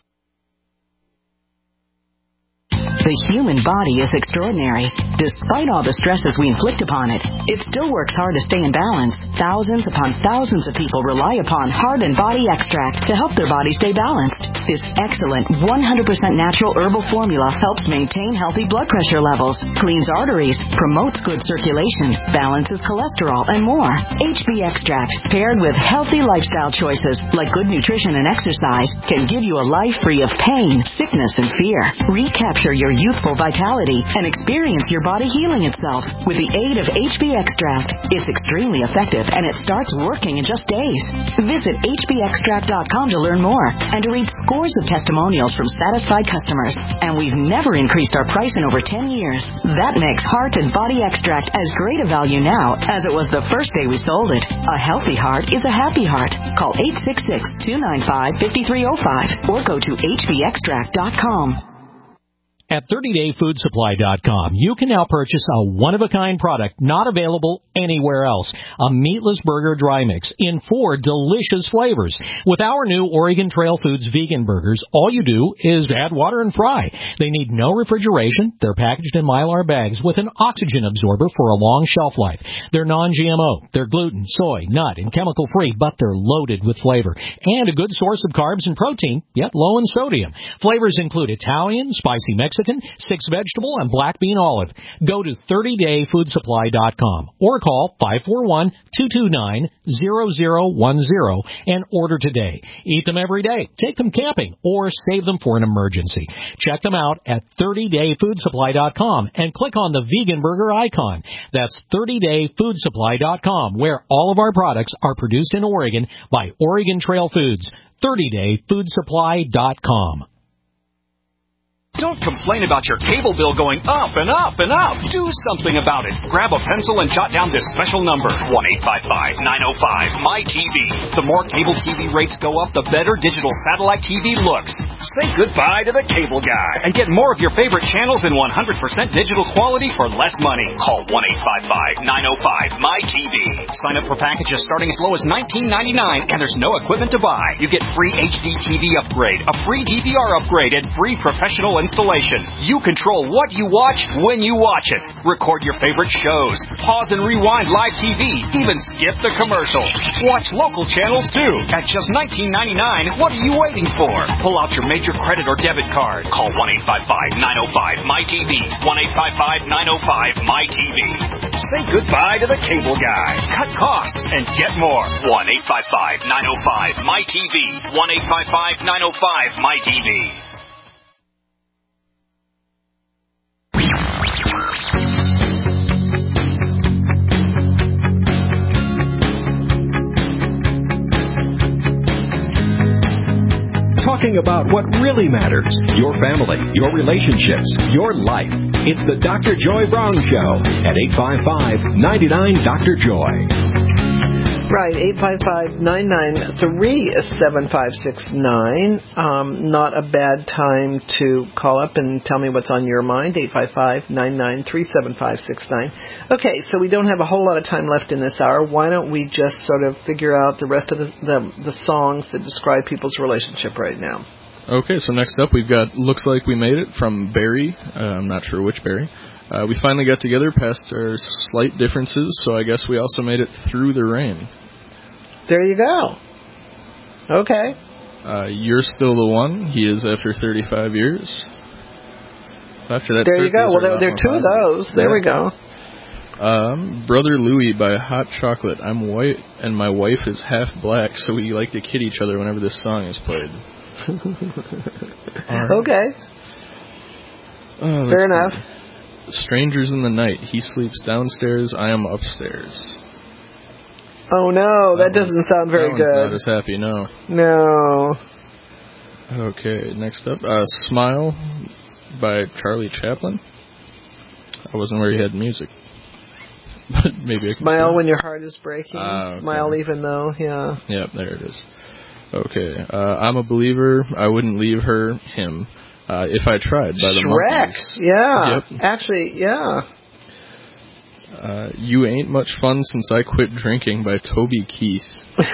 The human body is extraordinary. Despite all the stresses we inflict upon it, it still works hard to stay in balance. Thousands upon thousands of people rely upon Heart and Body Extract to help their body stay balanced. This excellent 100% natural herbal formula helps maintain healthy blood pressure levels, cleans arteries, promotes good circulation, balances cholesterol, and more. HB Extract, paired with healthy lifestyle choices like good nutrition and exercise, can give you a life free of pain, sickness, and fear. Recapture your youthful vitality and experience your body healing itself with the aid of HB Extract. It's extremely effective and it starts working in just days. Visit hbextract.com to learn more and to read scores of testimonials from satisfied customers. And we've never increased our price in over 10 years. That makes Heart and Body Extract as great a value now as it was the first day we sold it. A healthy heart is a happy heart. Call 866-295-5305 or go to hbextract.com. At 30dayfoodsupply.com, you can now purchase a one-of-a-kind product not available anywhere else, a meatless burger dry mix in 4 delicious flavors. With our new Oregon Trail Foods vegan burgers, all you do is add water and fry. They need no refrigeration. They're packaged in Mylar bags with an oxygen absorber for a long shelf life. They're non-GMO. They're gluten, soy, nut, and chemical-free, but they're loaded with flavor and a good source of carbs and protein, yet low in sodium. Flavors include Italian, spicy Mexican, 6-vegetable, and black bean olive. Go to 30dayfoodsupply.com or call 541-229-0010 and order today. Eat them every day, take them camping, or save them for an emergency. Check them out at 30dayfoodsupply.com and click on the vegan burger icon. That's 30dayfoodsupply.com, where all of our products are produced in Oregon by Oregon Trail Foods. 30dayfoodsupply.com. Don't complain about your cable bill going up and up and up. Do something about it. Grab a pencil and jot down this special number, 1-855-905-MyTV. The more cable TV rates go up, the better digital satellite TV looks. Say goodbye to the cable guy and get more of your favorite channels in 100% digital quality for less money. Call 1-855-905-MyTV. Sign up for packages starting as low as $19.99, and there's no equipment to buy. You get free HD TV upgrade, a free DVR upgrade, and free professional installation. You control what you watch when you watch it. Record your favorite shows. Pause and rewind live TV. Even skip the commercials. Watch local channels too. At just $19.99, what are you waiting for? Pull out your major credit or debit card. Call 1-855-905-MyTV. 1-855-905-MyTV. Say goodbye to the cable guy. Cut costs and get more. 1-855-905-MyTV. 1-855-905-MyTV. Talking about what really matters, your family, your relationships, your life. It's the Dr. Joy Brown Show at 855-99-DR-JOY. Right, 855-993-7569. Not a bad time to call up and tell me what's on your mind, 855-993-7569. Okay, so we don't have a whole lot of time left in this hour. Why don't we just sort of figure out the rest of the songs that describe people's relationship right now? Okay, so next up we've got Looks Like We Made It from Barry. I'm not sure which Barry. We finally got together past our slight differences, so I guess we also made it through the rain. There you go. Okay. You're Still the One. He is after 35 years. After that, there you go. Well, there are 2 of those. There we go. Brother Louie by Hot Chocolate. I'm white and my wife is half black, so we like to kid each other whenever this song is played. Right. Okay. Fair enough. Strangers in the night. He sleeps downstairs. I am upstairs. Oh, no. That doesn't sound very good. Not as happy, no. No. Okay, next up. Smile by Charlie Chaplin. I wasn't where he had music. But maybe I can Smile when your heart is breaking. Okay. Smile even though, yeah. Yep, there it is. Okay. I'm a believer. I wouldn't leave her, him. If I tried by the Shrek. Monkees. Yeah. Yep. Actually, yeah. You Ain't Much Fun Since I Quit Drinking by Toby Keith.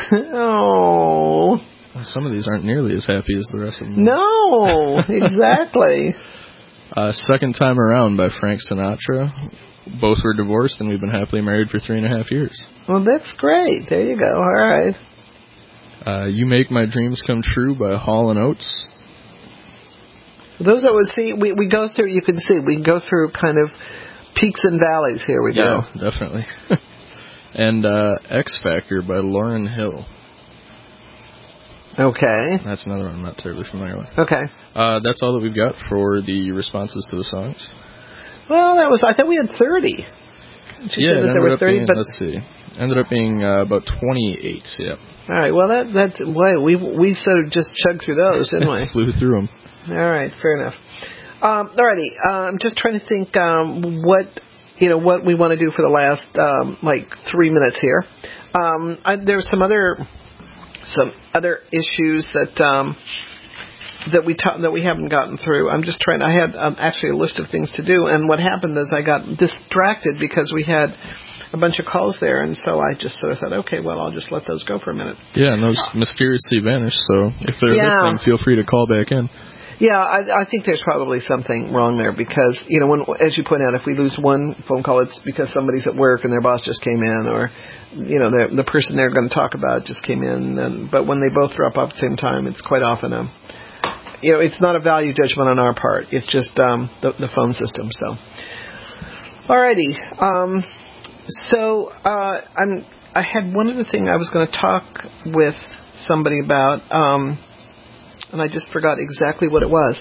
Oh. Some of these aren't nearly as happy as the rest of them. No, exactly. Second Time Around by Frank Sinatra. Both were divorced, and we've been happily married for 3.5 years. Well, that's great. There you go. All right. You Make My Dreams Come True by Hall & Oates. Those are, we go through, you can see, we go through kind of peaks and valleys. Here we go. Yeah, definitely. And X Factor by Lauryn Hill. Okay. That's another one I'm not terribly familiar with. Okay. That's all that we've got for the responses to the songs. Well, I thought we had 30. She said that there were 30, but let's see. Ended up being about 28, yep. All right, well, we sort of just chugged through those, didn't we? Flew through them. All right, fair enough. All righty, I'm just trying to think what we want to do for the last 3 minutes here. There's some other issues that we haven't gotten through. I'm just trying. I had actually a list of things to do, and what happened is I got distracted because we had a bunch of calls there, and so I just sort of thought, okay, well, I'll just let those go for a minute. Yeah, and those mysteriously vanished, so if they're listening, feel free to call back in. Yeah, I think there's probably something wrong there because, as you point out, if we lose one phone call, it's because somebody's at work and their boss just came in, or, the person they're going to talk about just came in. But when they both drop off at the same time, it's quite often it's not a value judgment on our part. It's just the phone system. So, alrighty. So I had one other thing I was going to talk with somebody about, and I just forgot exactly what it was.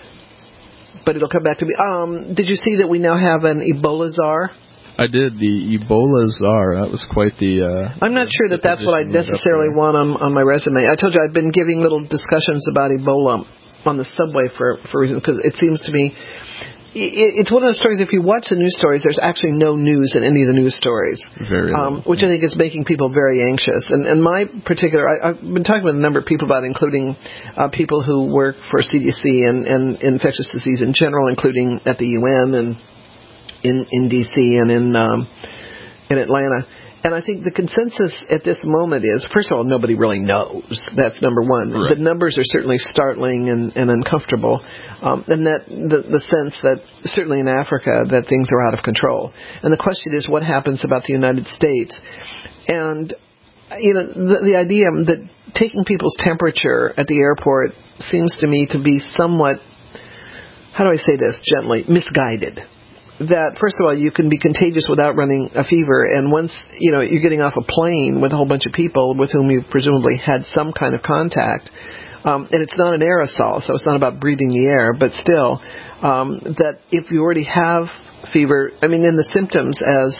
But it'll come back to me. Did you see that we now have an Ebola czar? I did. The Ebola czar. That was quite the... I'm not sure that's what I necessarily want on my resume. I told you I've been giving little discussions about Ebola on the subway for a reason, because it seems to me... It's one of those stories, if you watch the news stories, there's actually no news in any of the news stories. Very which I think is making people very anxious. And my particular, I've been talking with a number of people about it, including people who work for CDC and infectious disease in general, including at the UN and in DC and in Atlanta. And I think the consensus at this moment is, first of all, nobody really knows. That's number one. Right. The numbers are certainly startling and uncomfortable. And that the sense that, certainly in Africa, that things are out of control. And the question is, what happens about the United States? And, the idea that taking people's temperature at the airport seems to me to be somewhat, how do I say this gently, misguided. That, first of all, you can be contagious without running a fever, and once, you're getting off a plane with a whole bunch of people with whom you've presumably had some kind of contact, and it's not an aerosol, so it's not about breathing the air, but still, that if you already have fever, then the symptoms,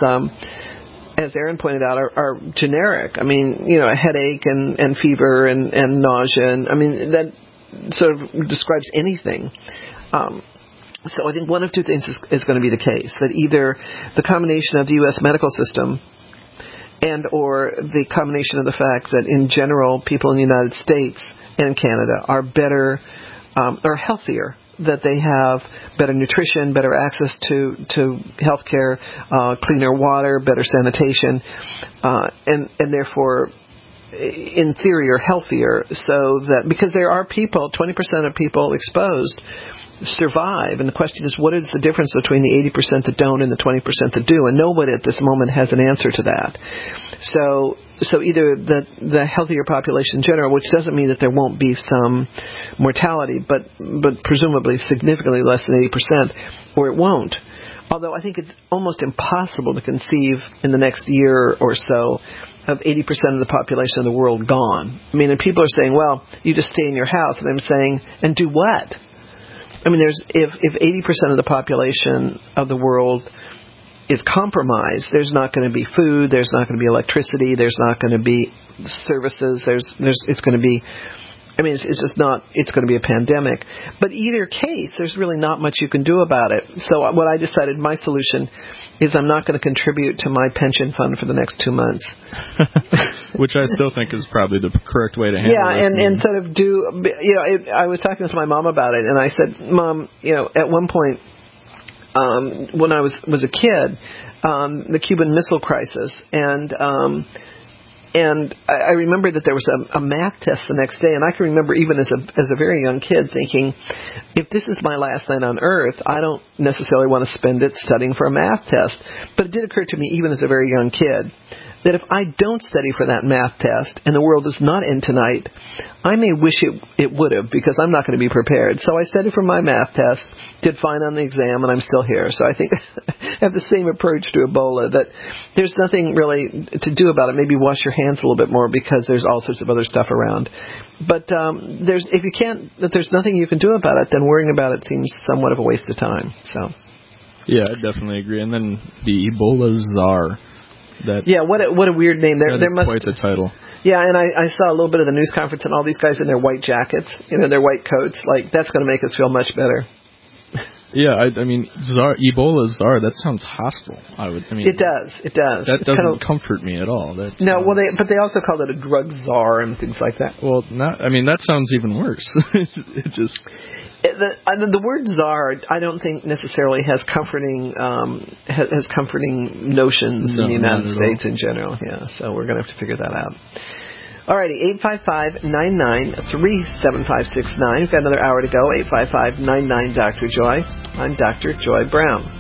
as Aaron pointed out, are generic. A headache and fever and nausea, and that sort of describes anything. So I think one of two things is going to be the case, that either the combination of the U.S. medical system and or the combination of the fact that in general people in the United States and Canada are better, or healthier, that they have better nutrition, better access to health care, cleaner water, better sanitation, and therefore in theory are healthier, so that, because there are people, 20% of people exposed survive, and the question is, what is the difference between the 80% that don't and the 20% that do? And nobody at this moment has an answer to that. So either the healthier population in general, which doesn't mean that there won't be some mortality, but presumably significantly less than 80%, or it won't. Although I think it's almost impossible to conceive in the next year or so of 80% of the population of the world gone. And people are saying, well, you just stay in your house, and I'm saying, and do what? I mean, if 80% of the population of the world is compromised, there's not going to be food, there's not going to be electricity, there's not going to be services, it's going to be, I mean, it's just not, it's going to be a pandemic. But either case, there's really not much you can do about it. So what I decided, my solution is I'm not going to contribute to my pension fund for the next 2 months. Which I still think is probably the correct way to handle it. Yeah, and sort of do, I was talking with my mom about it, and I said, Mom, at one point, when I was a kid, the Cuban Missile Crisis, and I remember that there was a math test the next day, and I can remember even as a very young kid thinking, if this is my last night on Earth, I don't necessarily want to spend it studying for a math test. But it did occur to me, even as a very young kid, that if I don't study for that math test and the world does not end tonight, I may wish it would have, because I'm not going to be prepared. So I studied for my math test, did fine on the exam, and I'm still here. So I think I have the same approach to Ebola, that there's nothing really to do about it. Maybe wash your hands a little bit more, because there's all sorts of other stuff around. But if there's nothing you can do about it, then worrying about it seems somewhat of a waste of time. So. Yeah, I definitely agree. And then the Ebola Czar. What a weird name. There is must quite the title. Yeah, and I saw a little bit of the news conference, and all these guys in their white jackets, their white coats. Like, that's going to make us feel much better. Yeah, I mean, Ebola Czar. That sounds hostile. It does. That doesn't comfort me at all. But they also call it a drug czar and things like that. Well, that sounds even worse. It just. The word czar, I don't think necessarily has comforting notions in the United States in general. Yeah, so we're going to have to figure that out. Alrighty, 855-993-7569. We've got another hour to go. 855-99-Dr. Joy. I'm Dr. Joy Brown.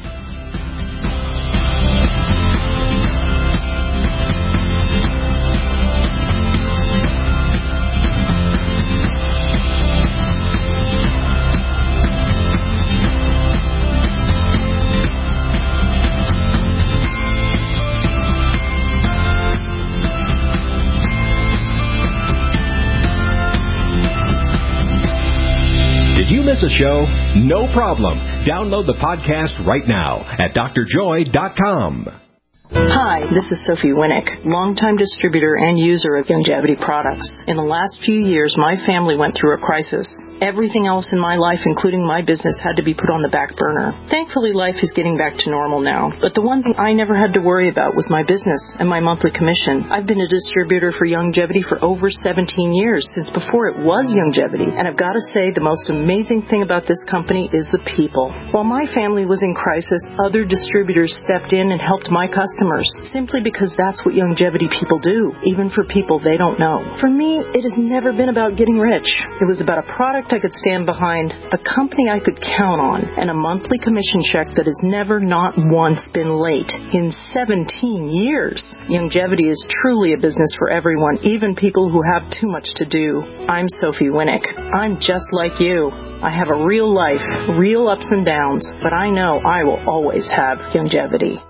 Miss a show? No problem. Download the podcast right now at drjoy.com. Hi, this is Sophie Winnick, longtime distributor and user of Youngevity products. In the last few years, my family went through a crisis. Everything else in my life, including my business, had to be put on the back burner. Thankfully, life is getting back to normal now. But the one thing I never had to worry about was my business and my monthly commission. I've been a distributor for Youngevity for over 17 years, since before it was Youngevity. And I've got to say, the most amazing thing about this company is the people. While my family was in crisis, other distributors stepped in and helped my customers, simply because that's what Youngevity people do, even for people they don't know. For me, it has never been about getting rich. It was about a product I could stand behind, a company I could count on, and a monthly commission check that has never, not once, been late in 17 years. Youngevity is truly a business for everyone, even people who have too much to do. I'm Sophie Winnick. I'm just like you. I have a real life, real ups and downs, but I know I will always have Youngevity.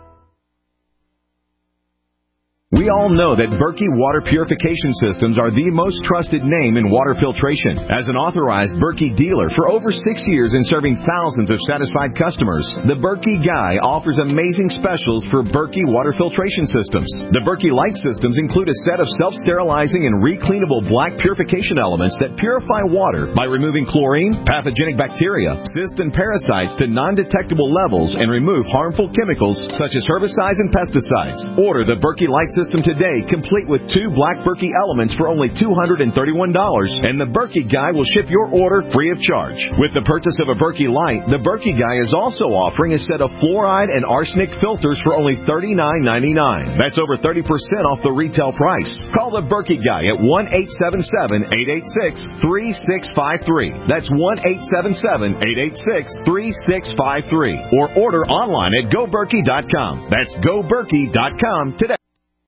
We all know that Berkey Water Purification Systems are the most trusted name in water filtration. As an authorized Berkey dealer for over 6 years and serving thousands of satisfied customers, the Berkey Guy offers amazing specials for Berkey Water Filtration Systems. The Berkey Light Systems include a set of self-sterilizing and recleanable black purification elements that purify water by removing chlorine, pathogenic bacteria, cysts, and parasites to non-detectable levels and remove harmful chemicals such as herbicides and pesticides. Order the Berkey Light System today, complete with 2 black Berkey elements for only $231, and the Berkey Guy will ship your order free of charge. With the purchase of a Berkey Light, the Berkey Guy is also offering a set of fluoride and arsenic filters for only $39.99. That's over 30% off the retail price. Call the Berkey Guy at 1-877-886-3653. That's 1-877-886-3653. Or order online at GoBerkey.com. That's GoBerkey.com today.